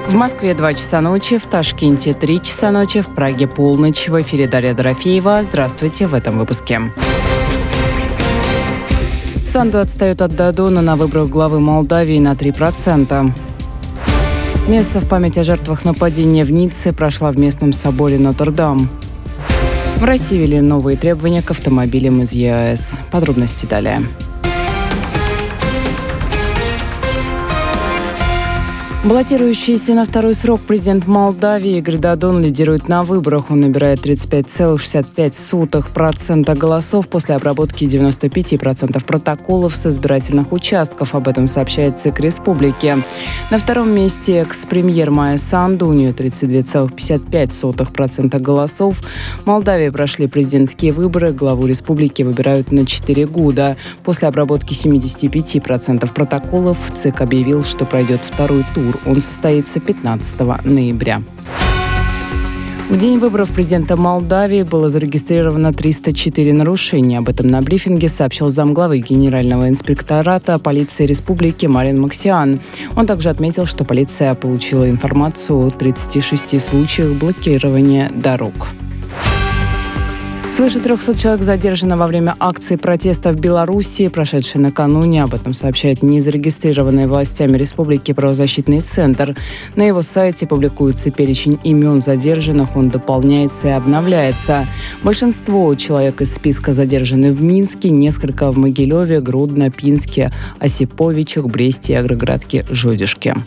В Москве 2 часа ночи, в Ташкенте 3 часа ночи, в Праге полночь. В эфире Дарья Дорофеева. Здравствуйте в этом выпуске. Санду отстает от Додона на выборах главы Молдавии на 3%. Месса в память о жертвах нападения в Ницце прошла в местном соборе Нотр-Дам. В России ввели новые требования к автомобилям из ЕАЭС. Подробности далее. Баллотирующийся на второй срок президент Молдавии Игорь Додон лидирует на выборах. Он набирает 35,65% голосов после обработки 95% протоколов с избирательных участков. Об этом сообщает ЦИК Республики. На втором месте экс-премьер Майя Санду. У нее 32,55% голосов. В Молдавии прошли президентские выборы. Главу республики выбирают на 4 года. После обработки 75% протоколов ЦИК объявил, что пройдет второй тур. Он состоится 15 ноября. В день выборов президента Молдавии было зарегистрировано 304 нарушения. Об этом на брифинге сообщил замглавы Генерального инспектората полиции республики Марин Максиан. Он также отметил, что полиция получила информацию о 36 случаях блокирования дорог. Свыше 300 человек задержано во время акции протеста в Беларуси, прошедшей накануне. Об этом сообщает незарегистрированный властями республики правозащитный центр. На его сайте публикуется перечень имен задержанных, он дополняется и обновляется. Большинство человек из списка задержаны в Минске, несколько в Могилеве, Гродно, Пинске, Осиповичах, Бресте и Агроградке Жодишке.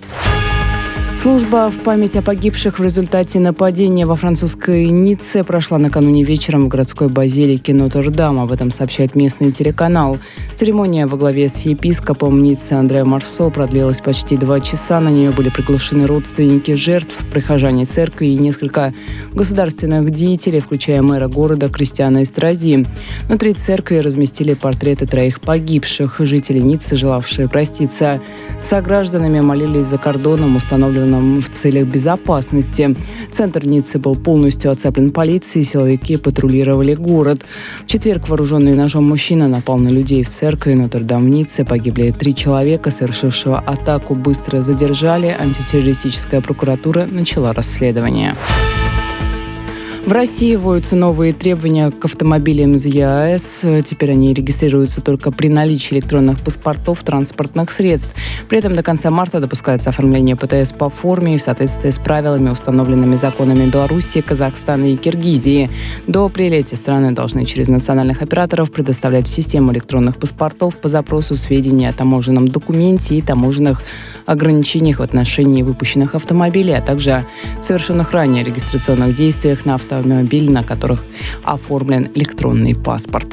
Служба в память о погибших в результате нападения во французской Ницце прошла накануне вечером в городской базилике Нотр-Дам. Об этом сообщает местный телеканал. Церемония во главе с епископом Ницце Андре Марсо продлилась почти 2 часа. На нее были приглашены родственники жертв, прихожане церкви и несколько государственных деятелей, включая мэра города Кристиана Эстрази. Внутри церкви разместили портреты 3 погибших. Жители Ниццы, желавшие проститься с согражданами, молились за кордоном, установленным в целях безопасности. Центр Ниццы был полностью оцеплен полицией, силовики патрулировали город. В четверг вооруженный ножом мужчина напал на людей в церкви Нотр-Дам в Ницце. Погибли 3 человека, совершившего атаку быстро задержали. Антитеррористическая прокуратура начала расследование. В России вводятся новые требования к автомобилям из ЕАЭС. Теперь они регистрируются только при наличии электронных паспортов транспортных средств. При этом до конца марта допускается оформление ПТС по форме и в соответствии с правилами, установленными законами Беларуси, Казахстана и Киргизии. До апреля эти страны должны через национальных операторов предоставлять в систему электронных паспортов по запросу сведения о таможенном документе и таможенных ограничениях в отношении выпущенных автомобилей, а также о совершенных ранее регистрационных действиях на автомобиль, на которых оформлен электронный паспорт.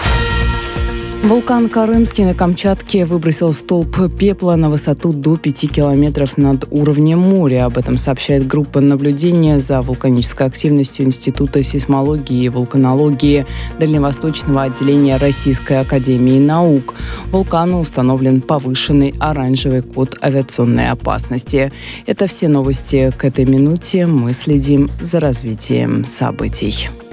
Вулкан Карымский на Камчатке выбросил столб пепла на высоту до 5 километров над уровнем моря. Об этом сообщает группа наблюдения за вулканической активностью Института сейсмологии и вулканологии Дальневосточного отделения Российской академии наук. Вулкану установлен повышенный оранжевый код авиационной опасности. Это все новости к этой минуте. Мы следим за развитием событий.